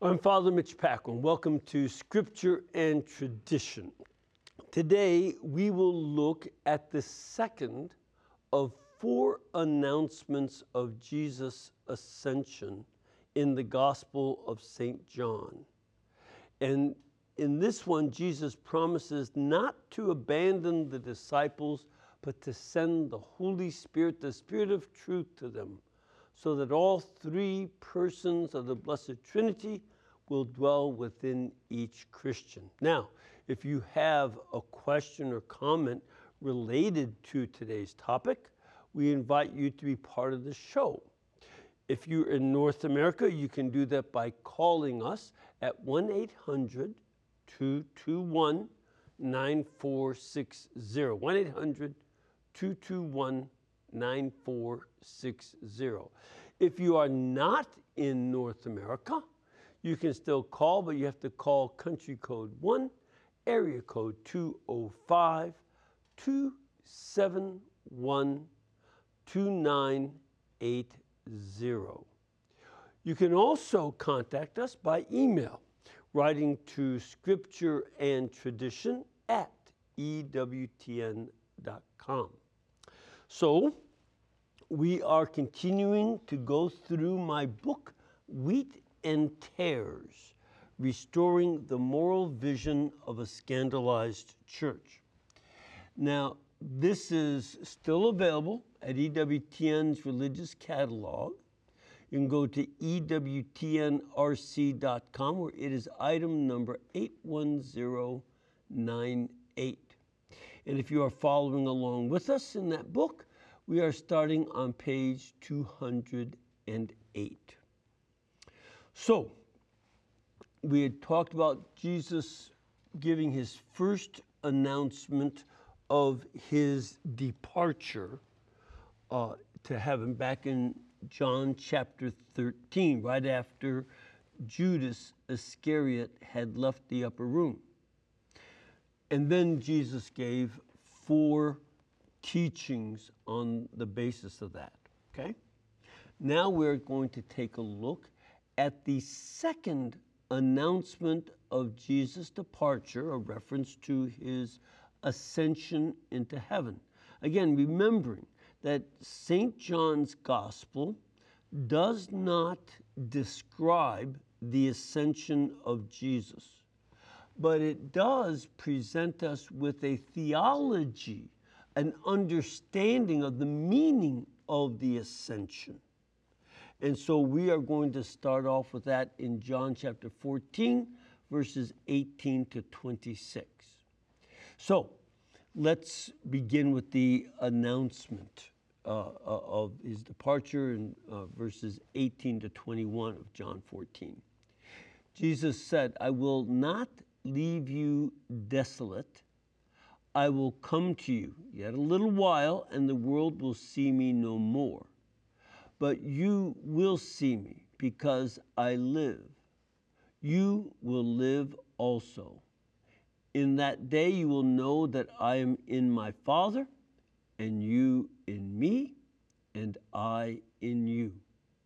I'm Father Mitch Packrell. Welcome to Scripture and Tradition. Today, we will look at the second of four announcements of Jesus' ascension in the Gospel of St. John. And in this one, Jesus promises not to abandon the disciples, but to send the Holy Spirit, the Spirit of truth, to them, so that all three persons of the Blessed Trinity will dwell within each Christian. Now, if you have a question or comment related to today's topic, we invite you to be part of the show. If you're in North America, you can do that by calling us at 1-800-221-9460. 1-800-221-9460. If you are not in North America, you can still call, but you have to call country code 1, area code 205-271-2980. You can also contact us by email, writing to scriptureandtradition@ewtn.com. So, we are continuing to go through my book, Wheat and Tares, Restoring the Moral Vision of a Scandalized Church. Now, this is still available at EWTN's religious catalog. You can go to EWTNRC.com, where it is item number 81098. And if you are following along with us in that book, we are starting on page 208. So, we had talked about Jesus giving his first announcement of his departure to heaven back in John chapter 13, right after Judas Iscariot had left the upper room. And then Jesus gave four teachings on the basis of that, okay? Now we're going to take a look at the second announcement of Jesus' departure, a reference to his ascension into heaven. Again, remembering that St. John's Gospel does not describe the ascension of Jesus, but it does present us with a theology, an understanding of the meaning of the ascension. And so we are going to start off with that in John chapter 14, verses 18 to 26. So let's begin with the announcement of his departure in verses 18 to 21 of John 14. Jesus said, "I will not leave you desolate. I will come to you yet a little while, and the world will see me no more. But you will see me, because I live. You will live also. In that day you will know that I am in my Father, and you in me, and I in you.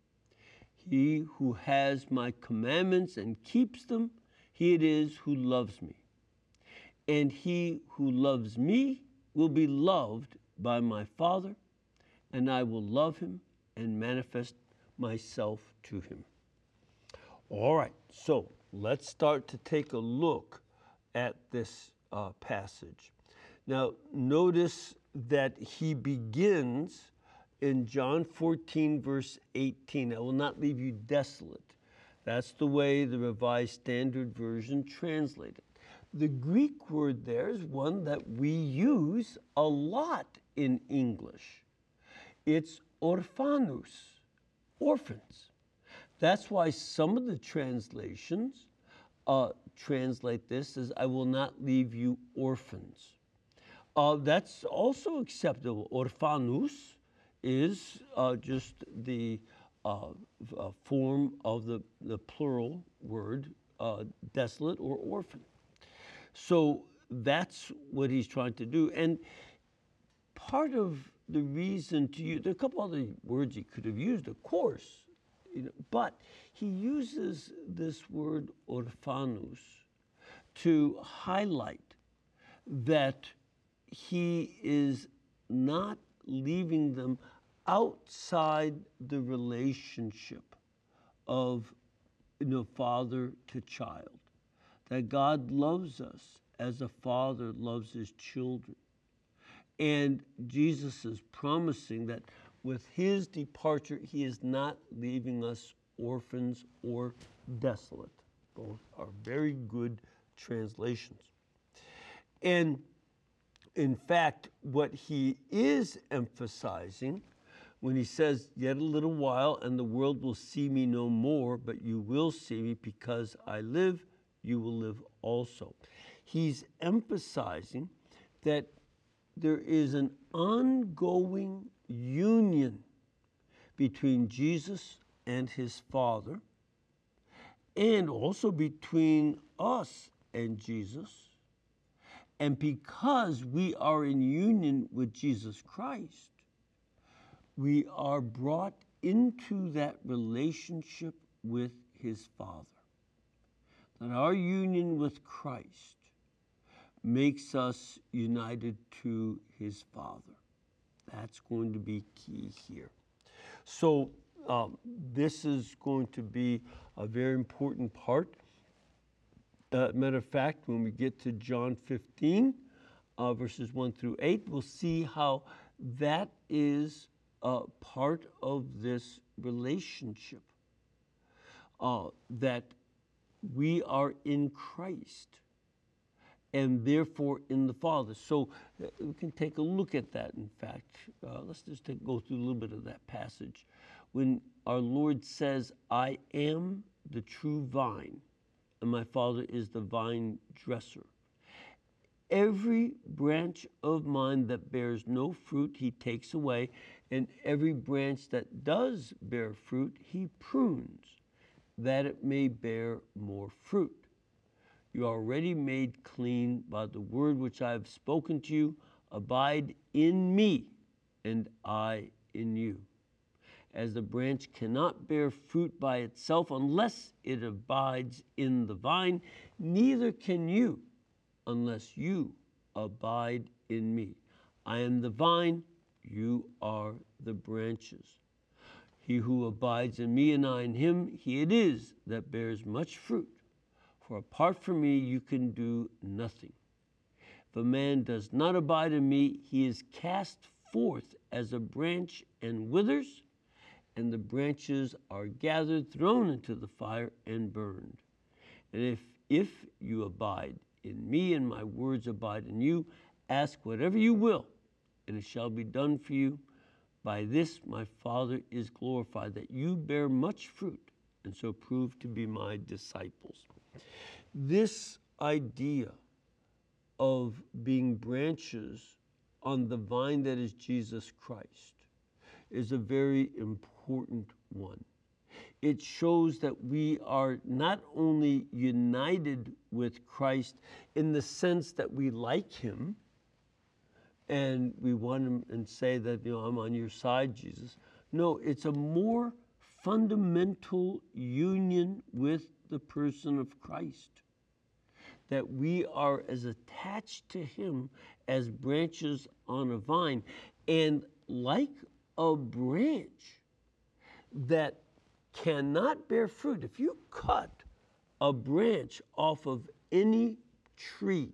He who has my commandments and keeps them, he it is who loves me. And he who loves me will be loved by my Father, and I will love him and manifest myself to him." All right, so let's start to take a look at this passage. Now, notice that he begins in John 14, verse 18. "I will not leave you desolate." That's the way the Revised Standard Version translated. The Greek word there is one that we use a lot in English. It's orphanus, orphans. That's why some of the translations translate this as, "I will not leave you orphans." That's also acceptable. Orphanus is just the form of the plural word, desolate or orphan. So that's what he's trying to do. And part of the reason to use, there are a couple other words he could have used, of course, But he uses this word orphanos to highlight that he is not leaving them outside the relationship of father to child. That God loves us as a father loves his children. And Jesus is promising that with his departure, he is not leaving us orphans or desolate. Both are very good translations. And in fact, what he is emphasizing when he says, yet a little while and the world will see me no more, but you will see me because I live, you will live also. He's emphasizing that there is an ongoing union between Jesus and his Father, and also between us and Jesus. And because we are in union with Jesus Christ, we are brought into that relationship with his Father. That our union with Christ makes us united to his Father. That's going to be key here. So this is going to be a very important part. Matter of fact, when we get to John 15, verses 1 through 8, we'll see how that is part of this relationship, that we are in Christ and therefore in the Father. So we can take a look at that, in fact. Let's just go through a little bit of that passage. When our Lord says, I am the true vine, and my Father is the vine dresser. Every branch of mine that bears no fruit, he takes away, and every branch that does bear fruit, he prunes, that it may bear more fruit. You are already made clean by the word which I have spoken to you. Abide in me, and I in you. As the branch cannot bear fruit by itself unless it abides in the vine, neither can you unless you abide in me. I am the vine, you are the branches. He who abides in me and I in him, he it is that bears much fruit. For apart from me, you can do nothing. If a man does not abide in me, he is cast forth as a branch and withers, and the branches are gathered, thrown into the fire, and burned. And if you abide in me and my words abide in you, ask whatever you will, and it shall be done for you. By this my Father is glorified, that you bear much fruit, and so prove to be my disciples. This idea of being branches on the vine that is Jesus Christ is a very important one. It shows that we are not only united with Christ in the sense that we like him and we want him and say that, I'm on your side, Jesus. No, it's a more fundamental union with the person of Christ, that we are as attached to him as branches on a vine. And like a branch that cannot bear fruit, if you cut a branch off of any tree,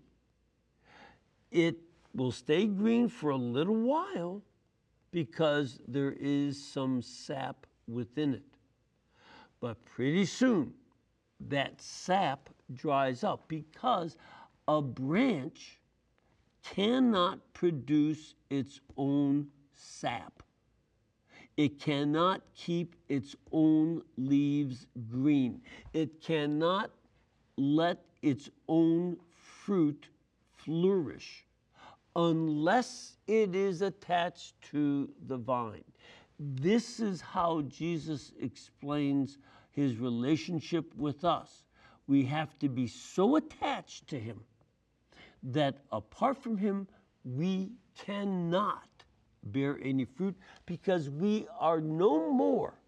it will stay green for a little while because there is some sap within it. But pretty soon, that sap dries up because a branch cannot produce its own sap. It cannot keep its own leaves green. It cannot let its own fruit flourish unless it is attached to the vine. This is how Jesus explains his relationship with us. We have to be so attached to him that apart from him, we cannot bear any fruit, because we are no more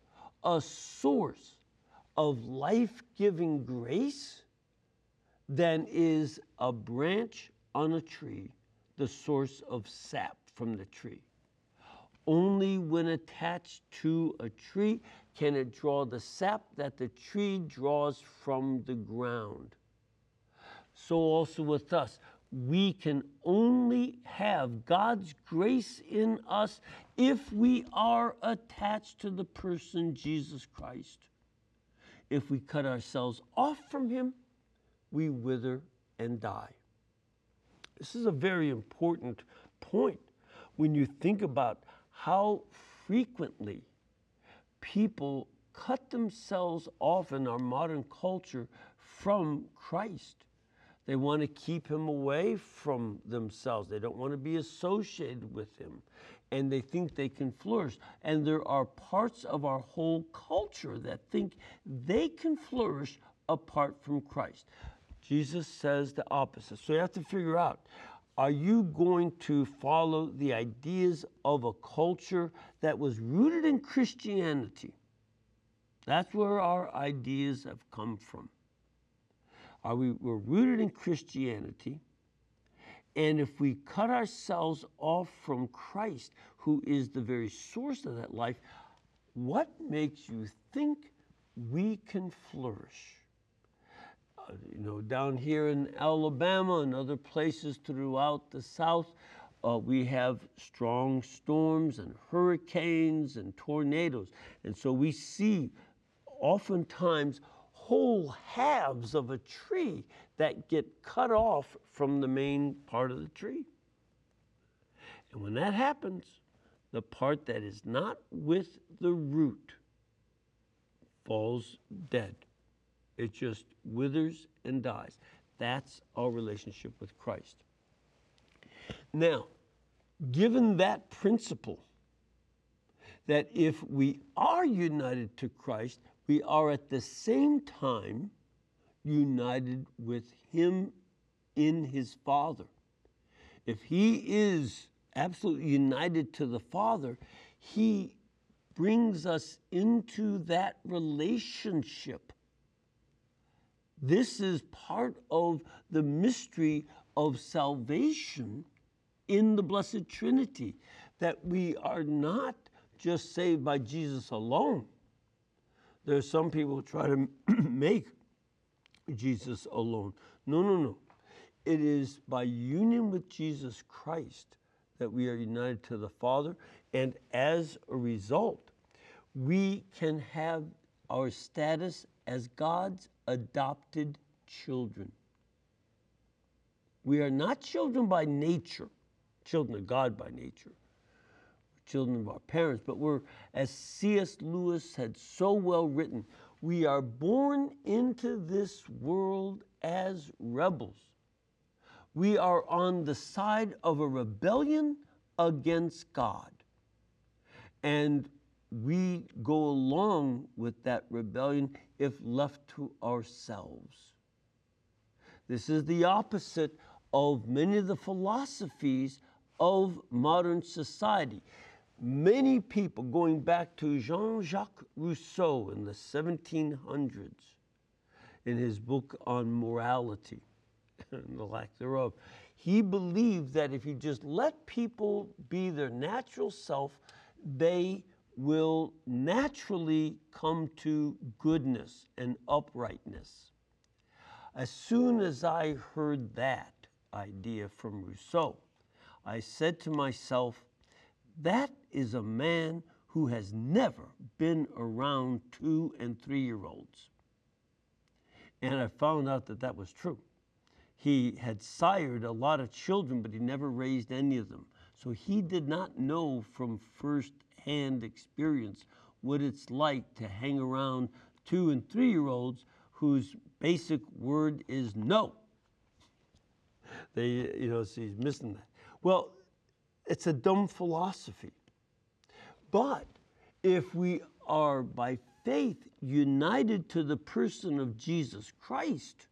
a source of life-giving grace than is a branch on a tree the source of sap from the tree. Only when attached to a tree can it draw the sap that the tree draws from the ground. So also with us, we can only have God's grace in us if we are attached to the person Jesus Christ. If we cut ourselves off from him, we wither and die. This is a very important point when you think about how frequently people cut themselves off in our modern culture from Christ. They want to keep him away from themselves. They don't want to be associated with him. And they think they can flourish. And there are parts of our whole culture that think they can flourish apart from Christ. Jesus says the opposite. So you have to figure out, are you going to follow the ideas of a culture that was rooted in Christianity? That's where our ideas have come from. We're rooted in Christianity, and if we cut ourselves off from Christ, who is the very source of that life, what makes you think we can flourish? Down here in Alabama and other places throughout the South, we have strong storms and hurricanes and tornadoes. And so we see oftentimes whole halves of a tree that get cut off from the main part of the tree. And when that happens, the part that is not with the root falls dead. It just withers and dies. That's our relationship with Christ. Now, given that principle, that if we are united to Christ, we are at the same time united with him in his Father. If he is absolutely united to the Father, he brings us into that relationship. This is part of the mystery of salvation in the Blessed Trinity, that we are not just saved by Jesus alone. There are some people who try to make Jesus alone. No. It is by union with Jesus Christ that we are united to the Father, and as a result, we can have our status as God's adopted children. We are not children by nature, children of God by nature, children of our parents, but we're, as C.S. Lewis had so well written, we are born into this world as rebels. We are on the side of a rebellion against God. And we go along with that rebellion if left to ourselves. This is the opposite of many of the philosophies of modern society. Many people, going back to Jean-Jacques Rousseau in the 1700s, in his book on morality and the lack thereof, he believed that if you just let people be their natural self, they will naturally come to goodness and uprightness. As soon as I heard that idea from Rousseau, I said to myself, that is a man who has never been around 2- and 3-year-olds. And I found out that that was true. He had sired a lot of children, but he never raised any of them. So he did not know from first-hand experience what it's like to hang around 2- and 3-year-olds whose basic word is no. So he's missing that. Well, it's a dumb philosophy. But if we are by faith united to the person of Jesus Christ,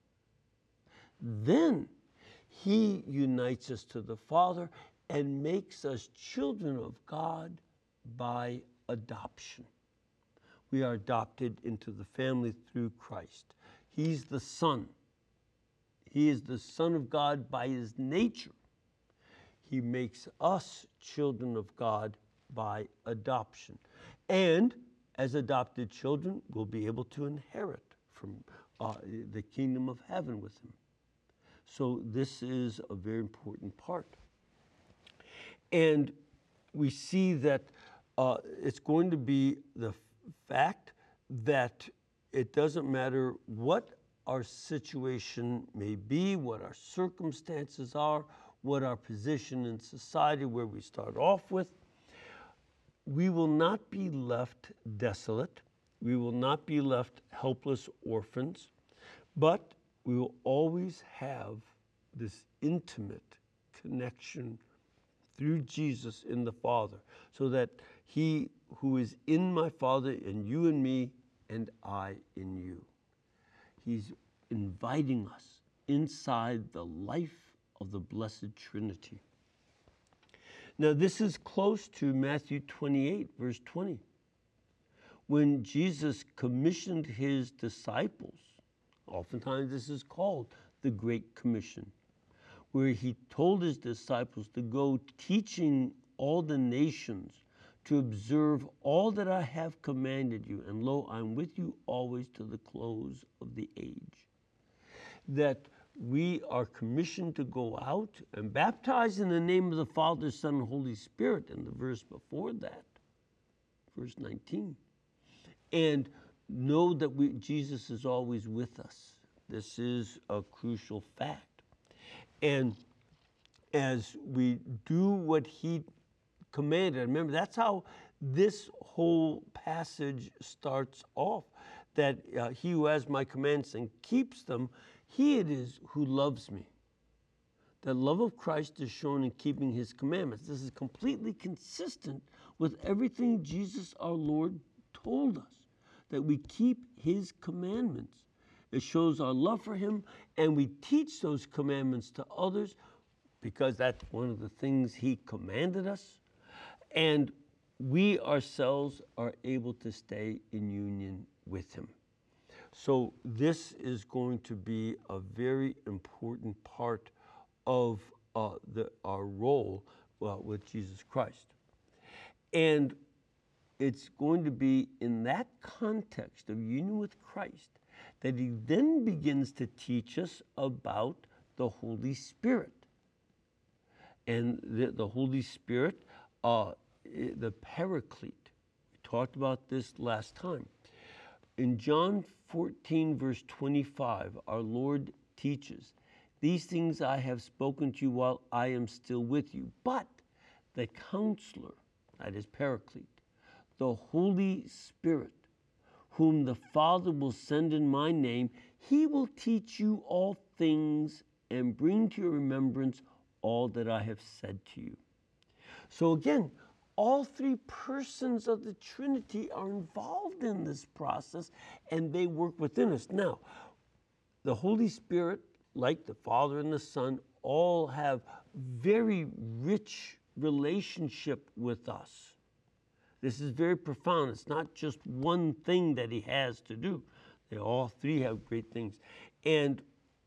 then he unites us to the Father and makes us children of God by adoption. we are adopted into the family through Christ. He's the Son. He is the Son of God by his nature. He makes us children of God by adoption. And as adopted children, we'll be able to inherit from the kingdom of heaven with him. So this is a very important part. And we see that it's going to be the fact that it doesn't matter what our situation may be, what our circumstances are, what our position in society, where we start off with, we will not be left desolate. We will not be left helpless orphans, but we will always have this intimate connection through Jesus in the Father, so that he who is in my Father and you in me and I in you. He's inviting us inside the life of the Blessed Trinity. Now, this is close to Matthew 28, verse 20. When Jesus commissioned his disciples, oftentimes this is called the Great Commission, where he told his disciples to go teaching all the nations to observe all that I have commanded you, and lo, I'm with you always to the close of the age. That we are commissioned to go out and baptize in the name of the Father, Son, and Holy Spirit, in the verse before that, verse 19. And know that Jesus is always with us. This is a crucial fact. And as we do what he commanded, remember, that's how this whole passage starts off, that he who has my commands and keeps them, he it is who loves me. The love of Christ is shown in keeping his commandments. This is completely consistent with everything Jesus our Lord told us, that we keep his commandments. It shows our love for him, and we teach those commandments to others because that's one of the things he commanded us. And we ourselves are able to stay in union with him. So this is going to be a very important part of our role with Jesus Christ. And it's going to be in that context of union with Christ that he then begins to teach us about the Holy Spirit. And the Holy Spirit, the Paraclete. We talked about this last time. In John 14, verse 25, our Lord teaches, these things I have spoken to you while I am still with you. But the Counselor, that is Paraclete, the Holy Spirit, whom the Father will send in my name, he will teach you all things and bring to your remembrance all that I have said to you. So again, all three persons of the Trinity are involved in this process, and they work within us. Now, the Holy Spirit, like the Father and the Son, all have very rich relationship with us. This is very profound. It's not just one thing that he has to do. They all three have great things. And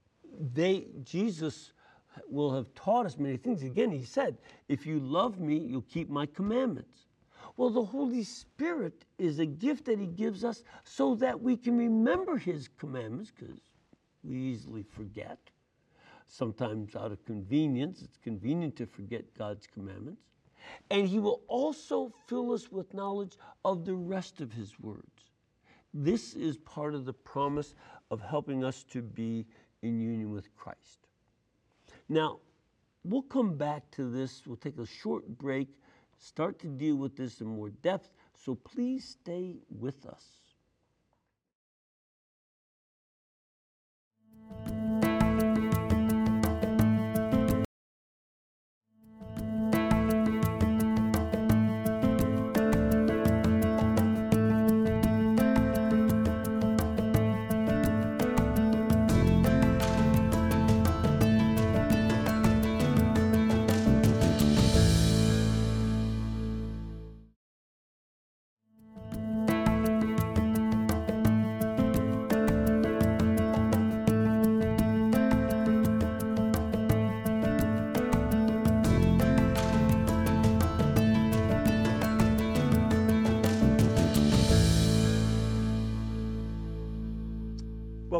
Jesus will have taught us many things. Again, he said, if you love me, you'll keep my commandments. Well, the Holy Spirit is a gift that he gives us so that we can remember his commandments, because we easily forget. Sometimes out of convenience, it's convenient to forget God's commandments. And he will also fill us with knowledge of the rest of his words. This is part of the promise of helping us to be in union with Christ. Now, we'll come back to this. We'll take a short break, start to deal with this in more depth. So please stay with us.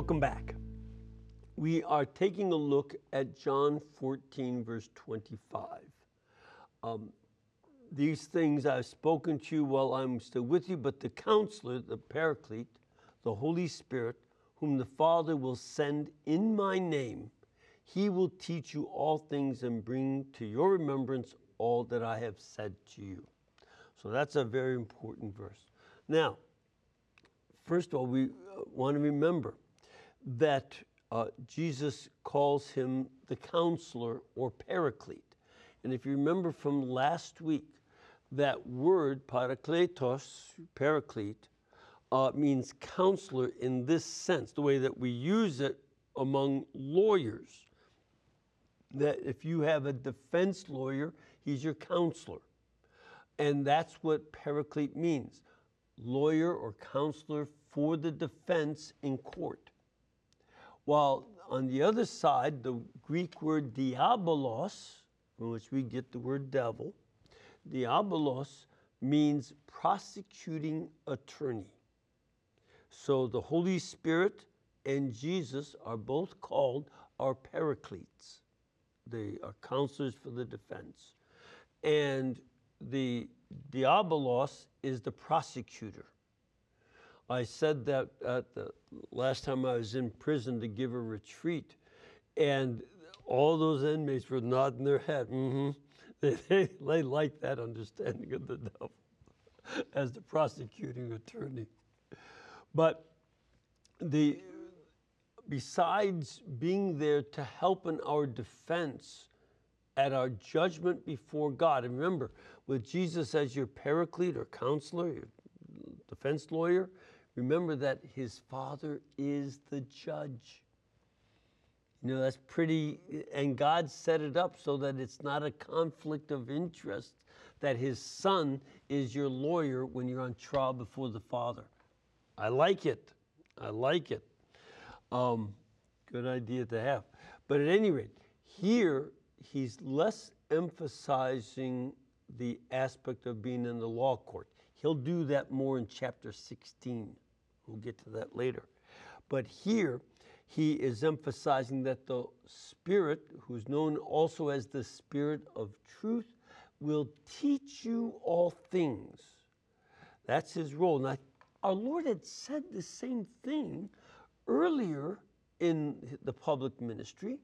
Welcome back. We are taking a look at John 14, verse 25. These things I've spoken to you while I'm still with you, but the Counselor, the Paraclete, the Holy Spirit, whom the Father will send in my name, he will teach you all things and bring to your remembrance all that I have said to you. So that's a very important verse. Now, first of all, we want to remember that Jesus calls him the Counselor or Paraclete. And if you remember from last week, that word, parakletos, Paraclete, means counselor in this sense, the way that we use it among lawyers. That if you have a defense lawyer, he's your counselor. And that's what Paraclete means, lawyer or counselor for the defense in court. While on the other side, the Greek word diabolos, from which we get the word devil, diabolos means prosecuting attorney. So the Holy Spirit and Jesus are both called our paracletes. They are counselors for the defense. And the diabolos is the prosecutor. I said that at the last time I was in prison to give a retreat, and all those inmates were nodding their head. They like that understanding of the devil as the prosecuting attorney. But besides being there to help in our defense at our judgment before God, and remember, with Jesus as your paraclete or counselor, your defense lawyer, remember that his Father is the judge. You know, that's pretty, and God set it up so that it's not a conflict of interest, that his Son is your lawyer when you're on trial before the Father. I like it. I like it. Good idea to have. But at any rate, here he's less emphasizing the aspect of being in the law court. He'll do that more in chapter 16. We'll get to that later. But here, he is emphasizing that the Spirit, who's known also as the Spirit of truth, will teach you all things. That's his role. Now, our Lord had said the same thing earlier in the public ministry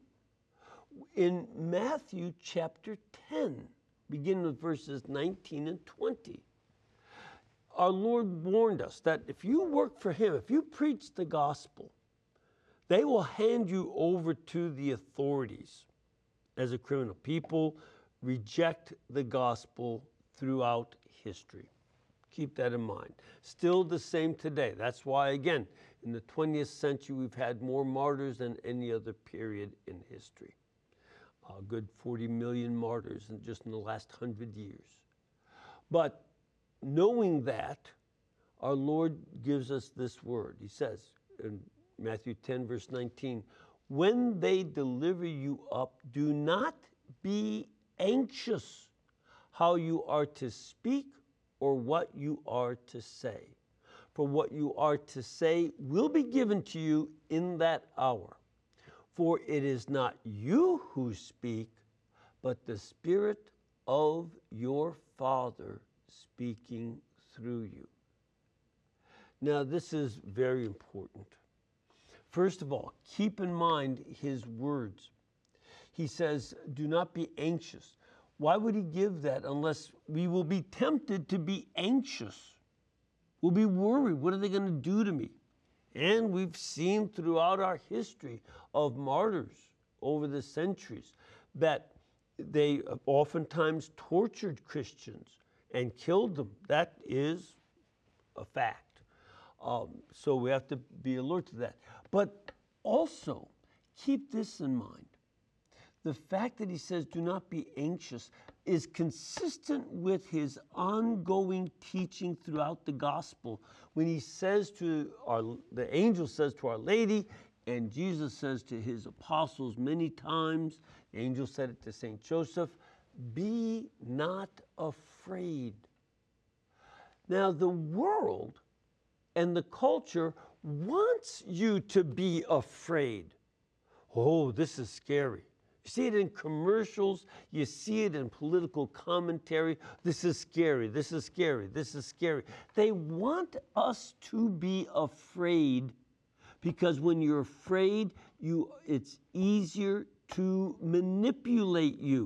in Matthew chapter 10, beginning with verses 19 and 20. Our Lord warned us that if you work for him, if you preach the gospel, they will hand you over to the authorities as a criminal. People reject the gospel throughout history. Keep that in mind. Still the same today. That's why, again, in the 20th century, we've had more martyrs than any other period in history. A good 40 million martyrs just in the last 100 years. But knowing that, our Lord gives us this word. He says in Matthew 10, verse 19, when they deliver you up, do not be anxious how you are to speak or what you are to say. For what you are to say will be given to you in that hour. For it is not you who speak, but the Spirit of your Father speaking through you. Now, this is very important. First of all, keep in mind his words. He says, do not be anxious. Why would he give that unless we will be tempted to be anxious? We'll be worried. What are they going to do to me? And we've seen throughout our history of martyrs over the centuries that they oftentimes tortured Christians and killed them. That is a fact. So we have to be alert to that. But also, keep this in mind. The fact that he says, do not be anxious, is consistent with his ongoing teaching throughout the gospel. When he says the angel says to Our Lady, and Jesus says to his apostles many times, the angel said it to St. Joseph, be not afraid. Now, the world and the culture wants you to be afraid. Oh, this is scary. You see it in commercials, you see it in political commentary. This is scary, this is scary, this is scary. They want us to be afraid because when you're afraid, it's easier to manipulate you.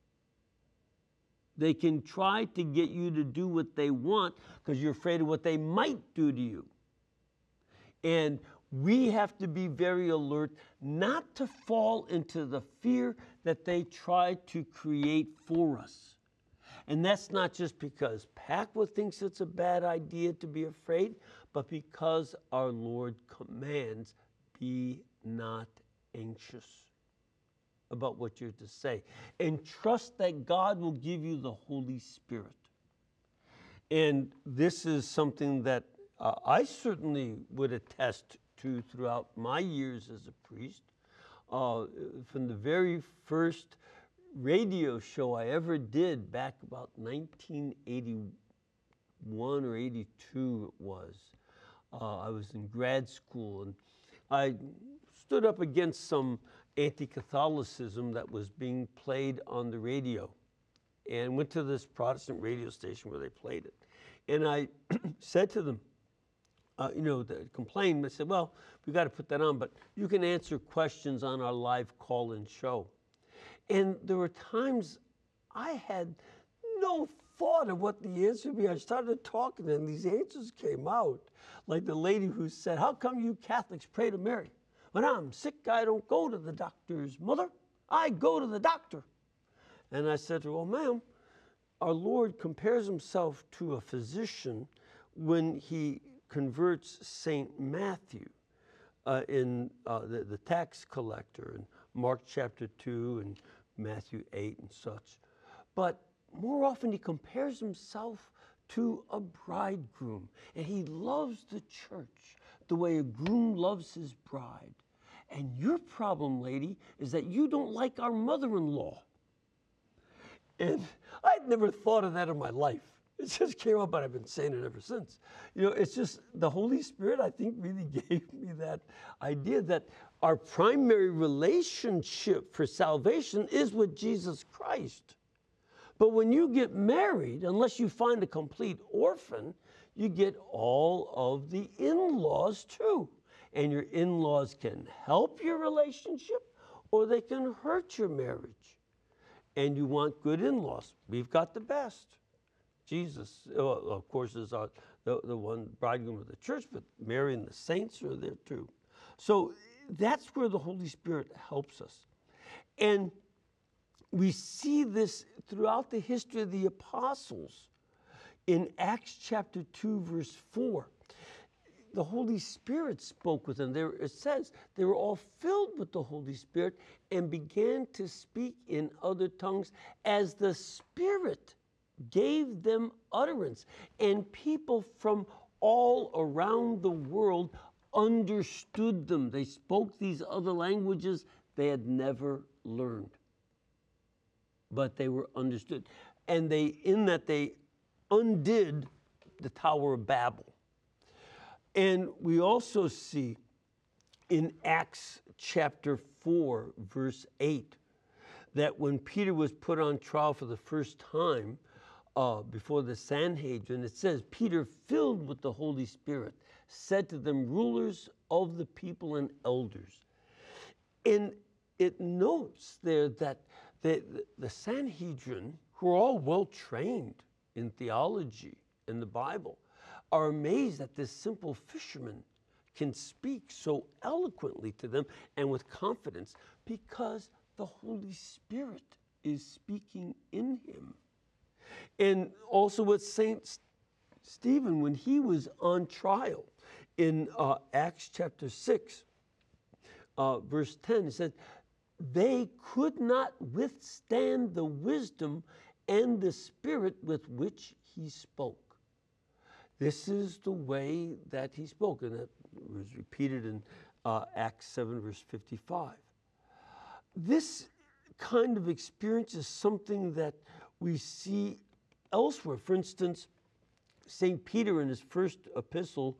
They can try to get you to do what they want because you're afraid of what they might do to you. And we have to be very alert not to fall into the fear that they try to create for us. And that's not just because Packwood thinks it's a bad idea to be afraid, but because our Lord commands, be not anxious about what you're to say. And trust that God will give you the Holy Spirit. And this is something that I certainly would attest to throughout my years as a priest. From the very first radio show I ever did back about 1981 or 82 it was. I was in grad school and I stood up against some anti-Catholicism that was being played on the radio and went to this Protestant radio station where they played it. And I said to them, they complained. I said, well, we got to put that on, but you can answer questions on our live call-in show. And there were times I had no thought of what the answer would be. I started talking and these answers came out. Like the lady who said, how come you Catholics pray to Mary? When I'm sick, I don't go to the doctor's mother. I go to the doctor. And I said to her, well, ma'am, our Lord compares himself to a physician when he converts St. Matthew in the tax collector in Mark chapter 2 and Matthew 8 and such. But more often he compares himself to a bridegroom. And he loves the church the way a groom loves his bride. And your problem, lady, is that you don't like our mother-in-law. And I'd never thought of that in my life. It just came up, but I've been saying it ever since. It's just the Holy Spirit, I think, really gave me that idea that our primary relationship for salvation is with Jesus Christ. But when you get married, unless you find a complete orphan, you get all of the in-laws too. And your in-laws can help your relationship or they can hurt your marriage. And you want good in-laws. We've got the best. Jesus, of course, is the one bridegroom of the church, but Mary and the saints are there too. So that's where the Holy Spirit helps us. And we see this throughout the history of the apostles. In Acts chapter 2, verse 4, the Holy Spirit spoke with them. It says they were all filled with the Holy Spirit and began to speak in other tongues as the Spirit gave them utterance. And people from all around the world understood them. They spoke these other languages they had never learned, but they were understood. And they undid the Tower of Babel. And we also see in Acts chapter 4, verse 8, that when Peter was put on trial for the first time before the Sanhedrin, it says, Peter, filled with the Holy Spirit, said to them, rulers of the people and elders. And it notes there that the Sanhedrin, who are all well-trained in theology in the Bible, are amazed that this simple fisherman can speak so eloquently to them and with confidence because the Holy Spirit is speaking in him. And also with Saint Stephen, when he was on trial in Acts chapter 6, verse 10, it said, they could not withstand the wisdom and the spirit with which he spoke. This is the way that he spoke, and that was repeated in Acts 7, verse 55. This kind of experience is something that we see elsewhere. For instance, St. Peter in his first epistle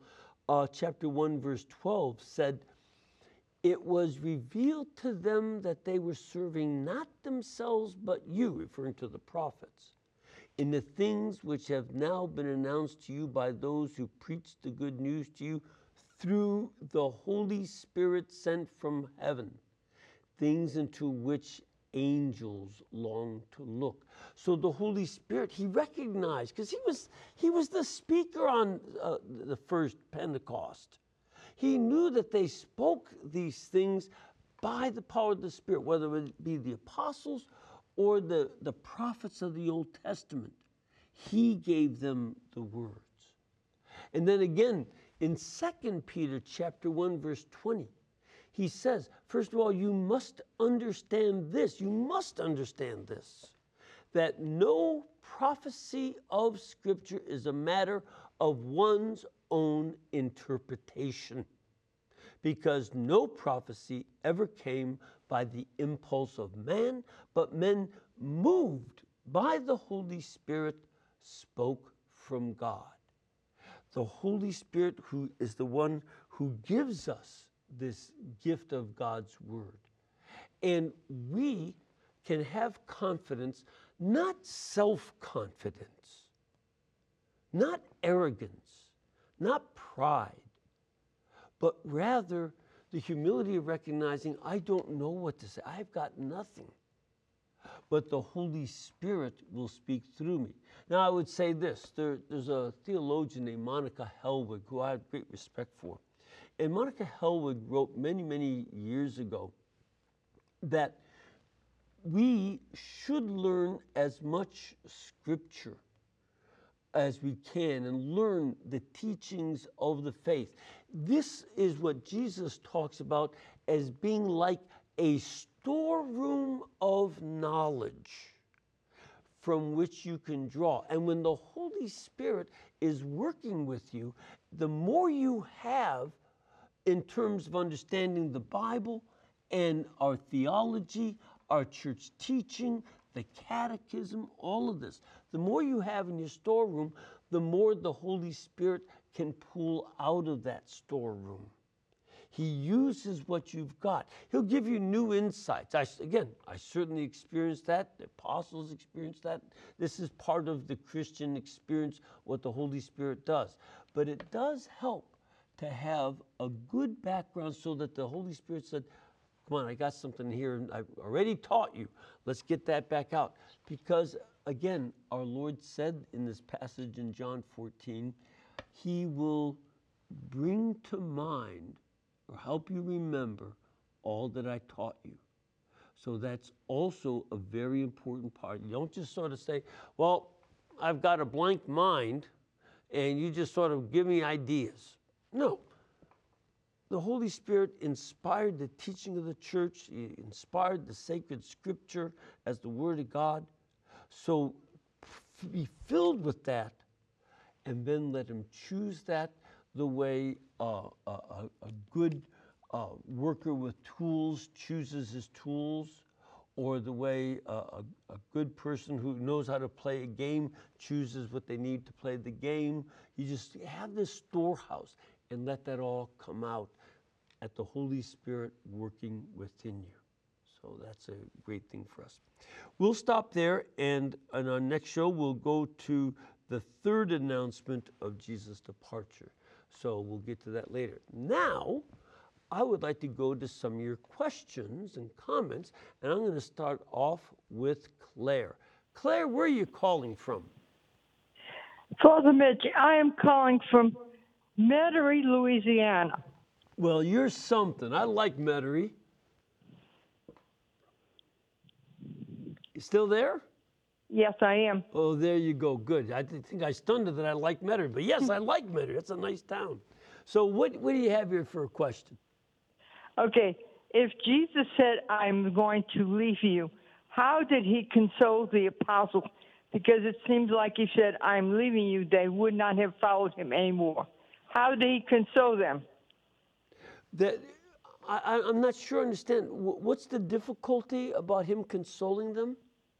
chapter 1, verse 12 said, "It was revealed to them that they were serving not themselves but you," referring to the prophets, "in the things which have now been announced to you by those who preach the good news to you through the Holy Spirit sent from heaven, things into which angels long to look." So the Holy Spirit, he recognized, because he was the speaker on the first Pentecost. He knew that they spoke these things by the power of the Spirit, whether it be the apostles or the prophets of the Old Testament. He gave them the words. And then again, in 2 Peter chapter 1, verse 20, he says, first of all, you must understand this, that no prophecy of Scripture is a matter of one's own interpretation, because no prophecy ever came by the impulse of man, but men moved by the Holy Spirit spoke from God. The Holy Spirit, who is the one who gives us this gift of God's Word. And we can have confidence, not self-confidence, not arrogance, not pride, but rather the humility of recognizing, I don't know what to say. I've got nothing. But the Holy Spirit will speak through me. Now, I would say this. There's a theologian named Monica Helwig, who I have great respect for. And Monica Helwig wrote many, many years ago that we should learn as much Scripture as we can and learn the teachings of the faith. This is what Jesus talks about as being like a storeroom of knowledge from which you can draw. And when the Holy Spirit is working with you, the more you have in terms of understanding the Bible and our theology, our church teaching, the catechism, all of this, the more you have in your storeroom, the more the Holy Spirit can pull out of that storeroom. He uses what you've got. He'll give you new insights. I certainly experienced that. The apostles experienced that. This is part of the Christian experience, what the Holy Spirit does. But it does help to have a good background so that the Holy Spirit said, come on, I got something here, and I've already taught you. Let's get that back out. Because, again, our Lord said in this passage in John 14, He will bring to mind or help you remember all that I taught you. So that's also a very important part. You don't just sort of say, well, I've got a blank mind, and you just sort of give me ideas. No. The Holy Spirit inspired the teaching of the church. He inspired the sacred Scripture as the Word of God. So be filled with that, and then let Him choose that the way a good worker with tools chooses his tools, or the way a good person who knows how to play a game chooses what they need to play the game. You just have this storehouse and let that all come out at the Holy Spirit working within you. So that's a great thing for us. We'll stop there, and on our next show, we'll go to the third announcement of Jesus' departure. So we'll get to that later. Now, I would like to go to some of your questions and comments, and I'm going to start off with Claire. Claire, where are you calling from? Father Mitch, I am calling from Metairie, Louisiana. Well, you're something. I like Metairie. You still there? Yes, I am. Oh, there you go. Good. I think I stunned it that I like Metairie, but yes, I like Metairie. It's a nice town. So what do you have here for a question? Okay, if Jesus said, I'm going to leave you, how did He console the apostles? Because it seems like He said, I'm leaving you. They would not have followed Him anymore. How did He console them? I'm not sure I understand. What's the difficulty about Him consoling them?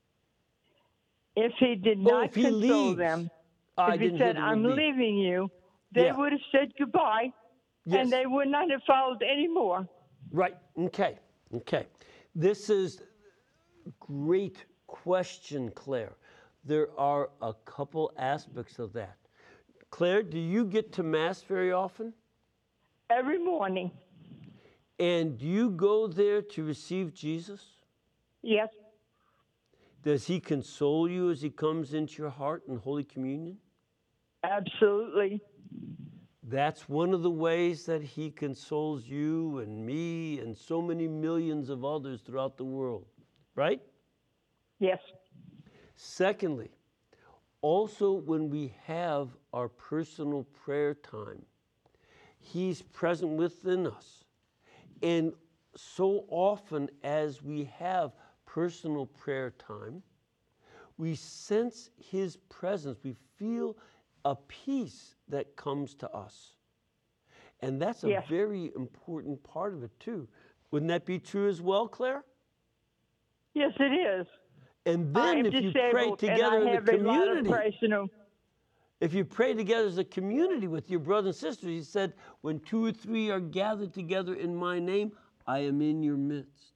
If He did not if he console leaves. them, I if He didn't hear said, the word I'm leave. leaving you, they would have said goodbye. Yes. and they would not have followed anymore. Right. Okay. This is great question, Claire. There are a couple aspects of that. Claire, do you get to Mass very often? Every morning. And do you go there to receive Jesus? Yes. Does he console you as he comes into your heart in Holy Communion? Absolutely. That's one of the ways that he consoles you and me and so many millions of others throughout the world, right? Yes. Secondly, also when we have our personal prayer time, he's present within us. And so often as we have personal prayer time, we sense his presence. We feel a peace that comes to us. And that's a Yes. very important part of it too. Wouldn't that be true as well, Claire? Yes, it is. And I then am if you pray disabled, and together I in the have a lot of community, personal. if you pray together as a community with your brothers and sisters, he said, when 2 or 3 are gathered together in my name, I am in your midst.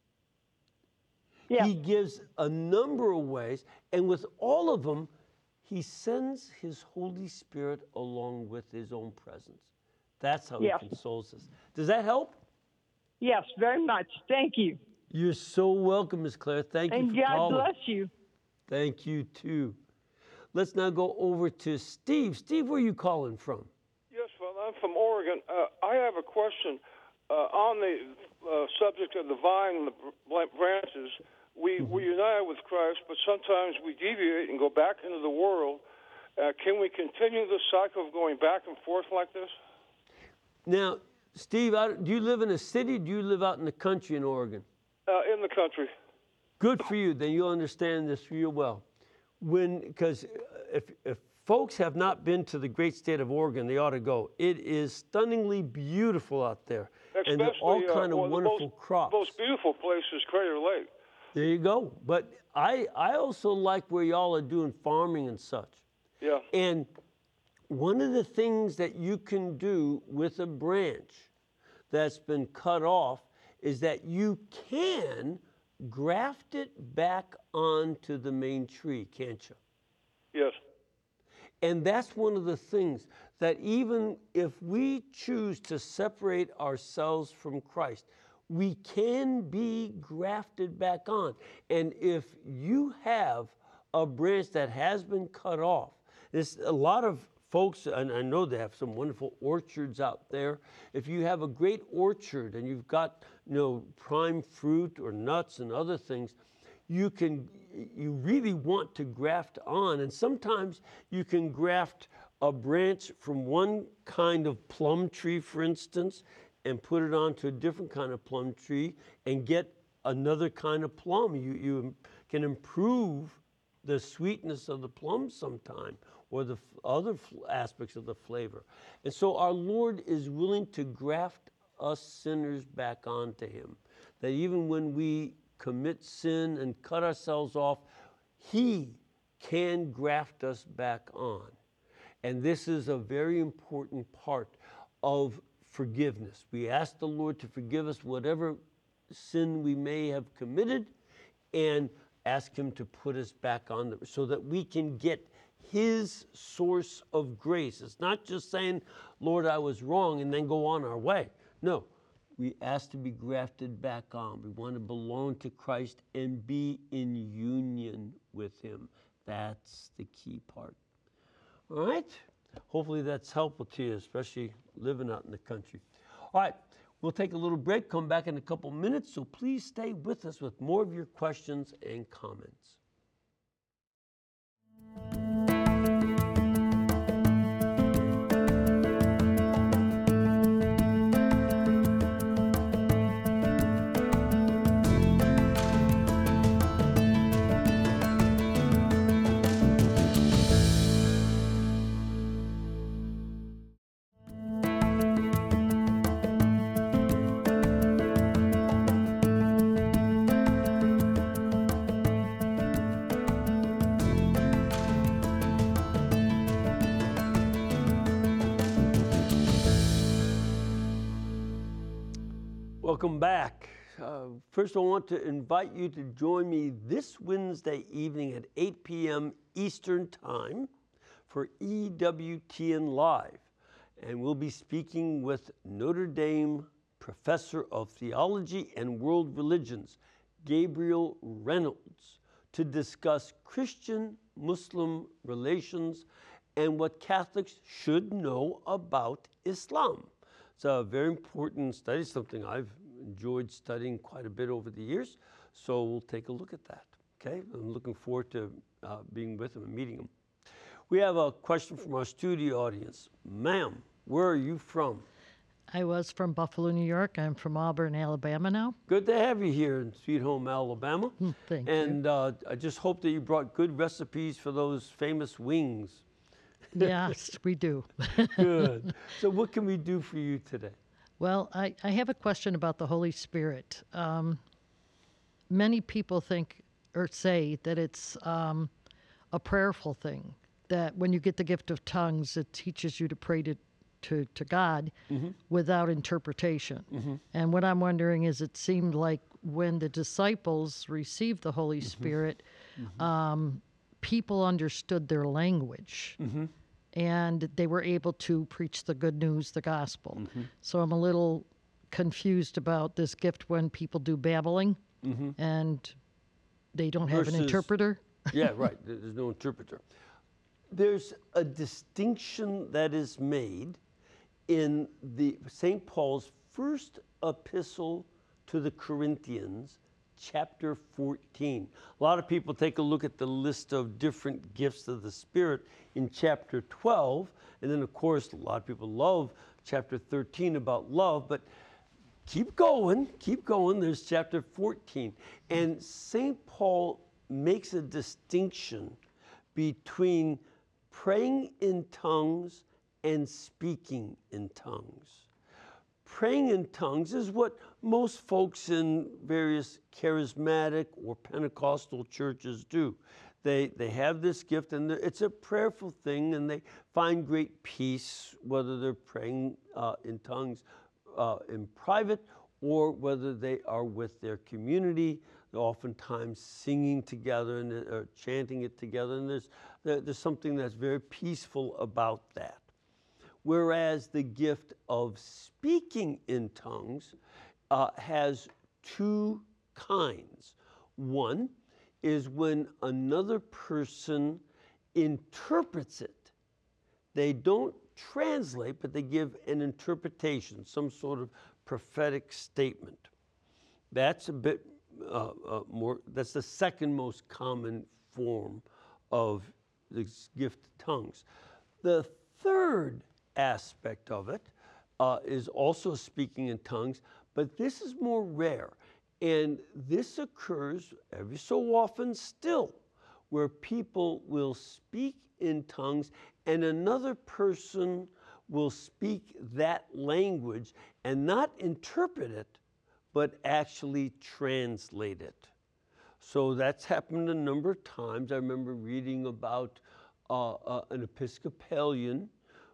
Yes. He gives a number of ways, and with all of them, he sends his Holy Spirit along with his own presence. That's how Yes. he consoles us. Does that help? Yes, very much. Thank you. You're so welcome, Ms. Claire. Thank you And for God calling. bless you. Thank you, too. Let's now go over to Steve. Steve, where are you calling from? Yes, well, I'm from Oregon. I have a question on the subject of the vine and the branches. We're united with Christ, but sometimes we deviate and go back into the world. Can we continue the cycle of going back and forth like this? Now, Steve, do you live in a city? Or do you live out in the country in Oregon? In the country. Good for you. Then you'll understand this real well. Because if folks have not been to the great state of Oregon, they ought to go. It is stunningly beautiful out there, and there are all kind of wonderful crops. The most beautiful place is Crater Lake. There you go. But I also like where y'all are doing farming and such. Yeah. And one of the things that you can do with a branch that's been cut off is that you can graft it back onto the main tree, can't you? Yes. And that's one of the things that even if we choose to separate ourselves from Christ, we can be grafted back on. And if you have a branch that has been cut off, there's a lot of folks, and I know they have some wonderful orchards out there. If you have a great orchard and you've got, prime fruit or nuts and other things, you really want to graft on. And sometimes you can graft a branch from one kind of plum tree, for instance, and put it onto a different kind of plum tree and get another kind of plum. You can improve the sweetness of the plum sometime, or the other aspects of the flavor. And so our Lord is willing to graft us sinners back onto him. That even when we commit sin and cut ourselves off, he can graft us back on. And this is a very important part of forgiveness. We ask the Lord to forgive us whatever sin we may have committed, and ask him to put us back on so that we can get his source of grace. It's not just saying, Lord, I was wrong, and then go on our way. No, we ask to be grafted back on. We want to belong to Christ and be in union with him. That's the key part. All right? Hopefully that's helpful to you, especially living out in the country. All right, we'll take a little break, come back in a couple minutes, so please stay with us with more of your questions and comments. Welcome back. First, I want to invite you to join me this Wednesday evening at 8 p.m. Eastern Time for EWTN Live. And we'll be speaking with Notre Dame Professor of Theology and World Religions, Gabriel Reynolds, to discuss Christian-Muslim relations and what Catholics should know about Islam. It's a very important study, something I've enjoyed studying quite a bit over the years. So we'll take a look at that, okay? I'm looking forward to being with them and meeting them. We have a question from our studio audience. Ma'am, where are you from? I was from Buffalo, New York. I'm from Auburn, Alabama now. Good to have you here in Sweet Home, Alabama. Thank you. And I just hope that you brought good recipes for those famous wings. Yes, we do. Good. So what can we do for you today? Well, I have a question about the Holy Spirit. Many people think or say that it's a prayerful thing, that when you get the gift of tongues, it teaches you to pray to God without interpretation. And what I'm wondering is, it seemed like when the disciples received the Holy Spirit, people understood their language. And they were able to preach the good news, the gospel. So I'm a little confused about this gift when people do babbling and they don't have an Versus- interpreter. Yeah, right. There's no interpreter. There's a distinction that is made in the St. Paul's first epistle to the Corinthians, chapter 14. A lot of people take a look at the list of different gifts of the Spirit in chapter 12. And then, of course, a lot of people love chapter 13 about love. But keep going. There's chapter 14. And St. Paul makes a distinction between praying in tongues and speaking in tongues. Praying in tongues is what most folks in various charismatic or Pentecostal churches do. They have this gift, and it's a prayerful thing, and they find great peace, whether they're praying in tongues in private or whether they are with their community. They're oftentimes singing together and or chanting it together, and there's something that's very peaceful about that. Whereas the gift of speaking in tongues has two kinds. One is when another person interprets it. They don't translate, but they give an interpretation, some sort of prophetic statement. That's a bit more, that's the second most common form of the gift of tongues. The third aspect of it is also speaking in tongues, but this is more rare. And this occurs every so often still, where people will speak in tongues and another person will speak that language and not interpret it, but actually translate it. So that's happened a number of times. I remember reading about an Episcopalian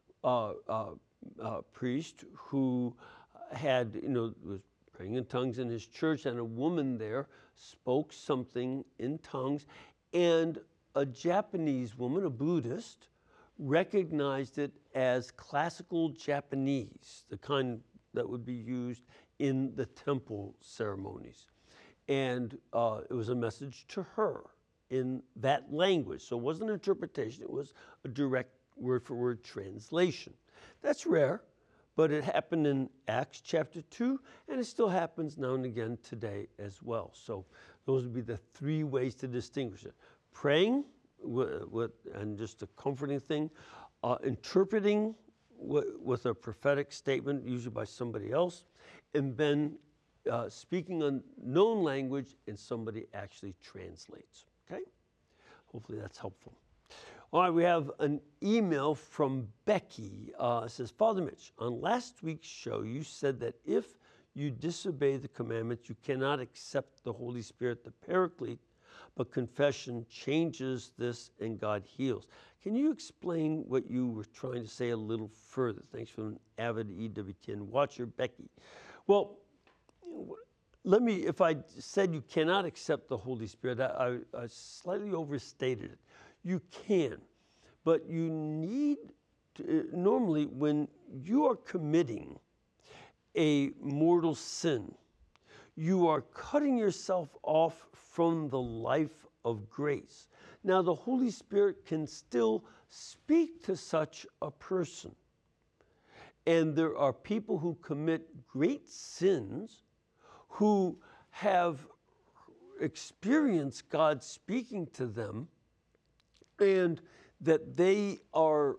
priest who had, was praying in tongues in his church, and a woman there spoke something in tongues, and a Japanese woman, a Buddhist, recognized it as classical Japanese, the kind that would be used in the temple ceremonies. And it was a message to her in that language. So it wasn't an interpretation, it was a direct word-for-word translation. That's rare, but it happened in Acts chapter 2, and it still happens now and again today as well. So those would be the three ways to distinguish it. Praying, and just a comforting thing, interpreting with a prophetic statement, usually by somebody else, and then speaking a known language and somebody actually translates, okay? Hopefully that's helpful. All right, we have an email from Becky. It says, Father Mitch, on last week's show, you said that if you disobey the commandments, you cannot accept the Holy Spirit, the Paraclete, but confession changes this and God heals. Can you explain what you were trying to say a little further? Thanks from an avid EWTN watcher, Becky. Well, let me, if I said you cannot accept the Holy Spirit, I slightly overstated it. You can, but you need to, normally when you are committing a mortal sin, you are cutting yourself off from the life of grace. Now, the Holy Spirit can still speak to such a person. And there are people who commit great sins who have experienced God speaking to them, and that they are,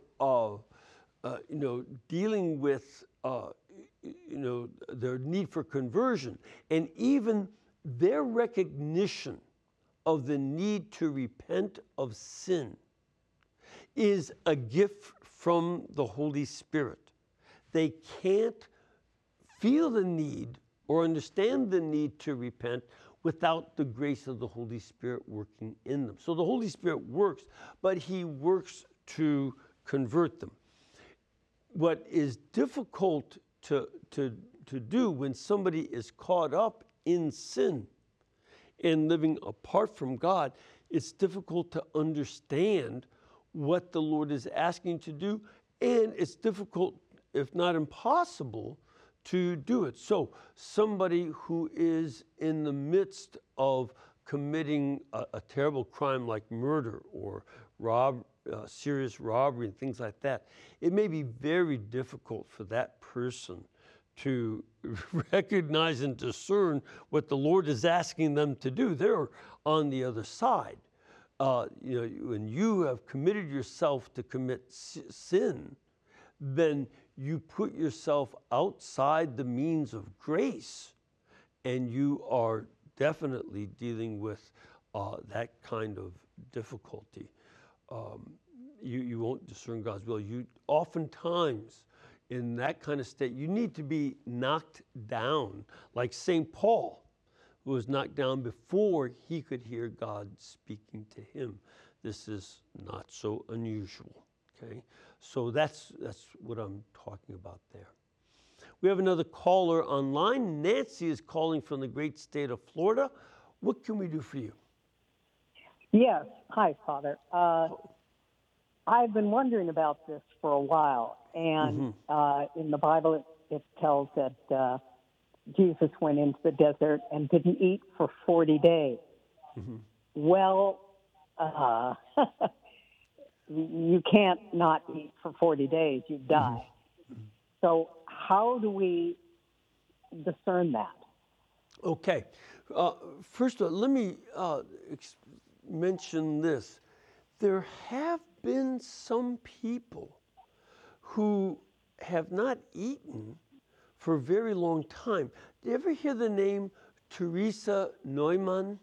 dealing with, their need for conversion, and even their recognition of the need to repent of sin is a gift from the Holy Spirit. They can't feel the need or understand the need to repent without the grace of the Holy Spirit working in them. So the Holy Spirit works, but he works to convert them. What is difficult to do when somebody is caught up in sin and living apart from God, it's difficult to understand what the Lord is asking to do, and it's difficult, if not impossible, to do it. So somebody who is in the midst of committing a terrible crime like murder or serious robbery and things like that, it may be very difficult for that person to recognize and discern what the Lord is asking them to do. They're on the other side. When you have committed yourself to commit sin, then you put yourself outside the means of grace, and you are definitely dealing with that kind of difficulty. You won't discern God's will. You oftentimes, in that kind of state, you need to be knocked down, like St. Paul, who was knocked down before he could hear God speaking to him. This is not so unusual, okay? So that's what I'm talking about there. We have another caller online. Nancy is calling from the great state of Florida. What can we do for you? Yes. Hi, Father. I've been wondering about this for a while. And in the Bible, it tells that Jesus went into the desert and didn't eat for 40 days. Well, you can't not eat for 40 days. You die. So how do we discern that? Okay. First of all, let me mention this. There have been some people who have not eaten for a very long time. Do you ever hear the name Teresa Neumann?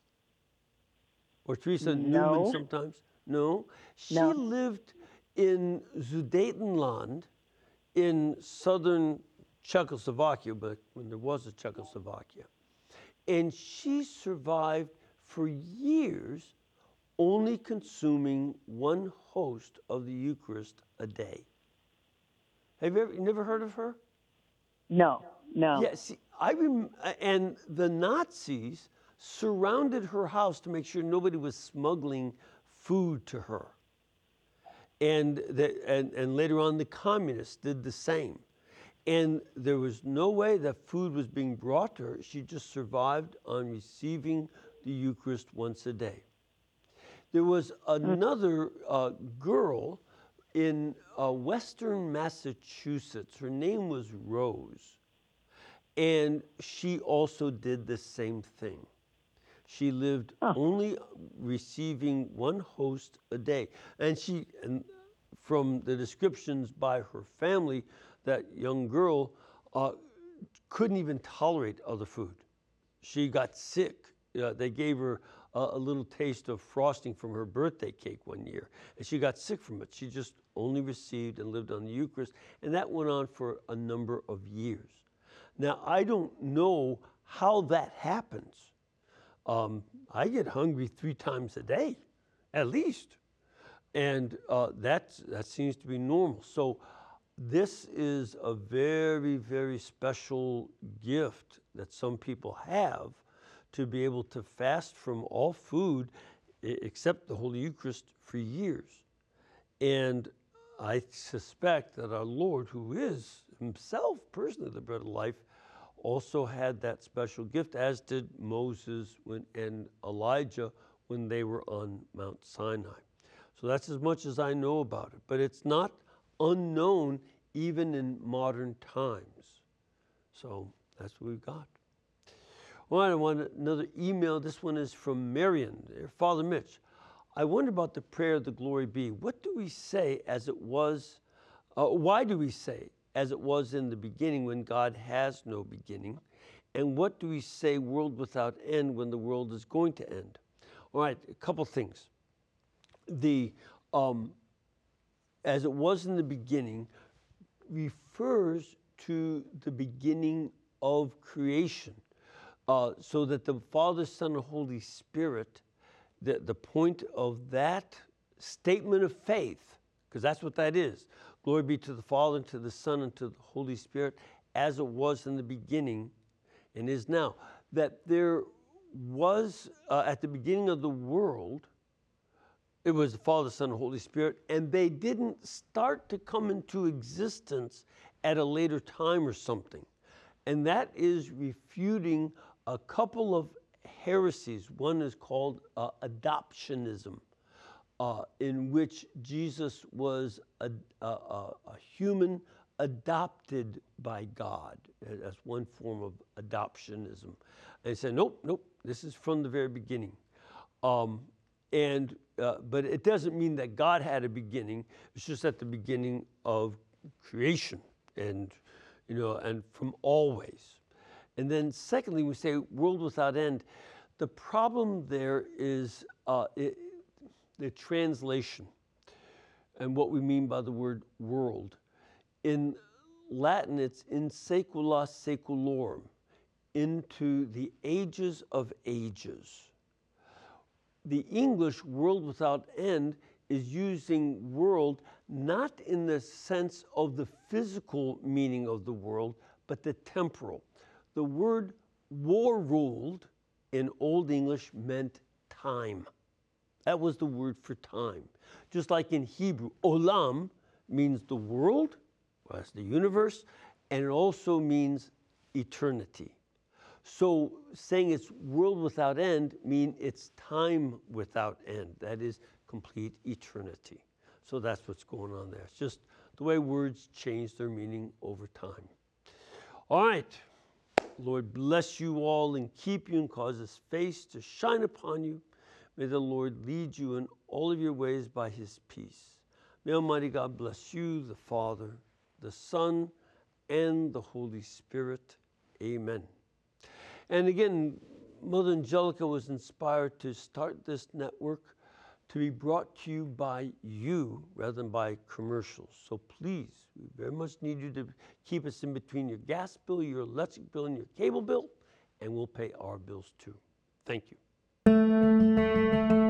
Or Teresa Newman sometimes? No? She lived in Sudetenland in southern Czechoslovakia, but when there was a Czechoslovakia. And she survived for years only consuming one host of the Eucharist a day. Have you never heard of her? No. Yeah, see, and the Nazis surrounded her house to make sure nobody was smuggling food to her. And later on, the communists did the same. And there was no way that food was being brought to her. She just survived on receiving the Eucharist once a day. There was another girl in western Massachusetts. Her name was Rose. And she also did the same thing. She lived only receiving one host a day. And from the descriptions by her family, that young girl couldn't even tolerate other food. She got sick. They gave her a little taste of frosting from her birthday cake one year, and she got sick from it. She just only received and lived on the Eucharist, and that went on for a number of years. Now, I don't know how that happens. I get hungry 3 times a day, at least, and that seems to be normal. So this is a very, very special gift that some people have to be able to fast from all food except the Holy Eucharist for years. And I suspect that our Lord, who is himself personally the bread of life, also had that special gift, as did Moses and Elijah when they were on Mount Sinai. So that's as much as I know about it. But it's not unknown even in modern times. So that's what we've got. All right, I want another email. This one is from Marion. Father Mitch, I wonder about the prayer of the Glory Be. What do we say as it was, why do we say as it was in the beginning when God has no beginning? And what do we say world without end when the world is going to end? All right, a couple things. As it was in the beginning refers to the beginning of creation. So that the Father, Son, and Holy Spirit, the point of that statement of faith, because that's what that is. Glory be to the Father, and to the Son, and to the Holy Spirit, as it was in the beginning and is now. That there was, at the beginning of the world, it was the Father, Son, and Holy Spirit, and they didn't start to come into existence at a later time or something. And that is refuting a couple of heresies. One is called adoptionism, in which Jesus was a human adopted by God, as one form of adoptionism. And they said, nope, this is from the very beginning. But it doesn't mean that God had a beginning. It's just at the beginning of creation, and from always. And then secondly, we say world without end. The problem there is the translation and what we mean by the word world. In Latin, it's in saecula saeculorum, into the ages of ages. The English world without end is using world not in the sense of the physical meaning of the world, but the temporal. The word war ruled in Old English meant time. That was the word for time. Just like in Hebrew, olam means the world, well, that's the universe, and it also means eternity. So saying it's world without end means it's time without end. That is complete eternity. So that's what's going on there. It's just the way words change their meaning over time. All right. Lord bless you all and keep you and cause his face to shine upon you. May the Lord lead you in all of your ways by his peace. May Almighty God bless you, the Father, the Son, and the Holy Spirit. Amen. And again, Mother Angelica was inspired to start this network to be brought to you by you rather than by commercials. So please, we very much need you to keep us in between your gas bill, your electric bill, and your cable bill, and we'll pay our bills too. Thank you.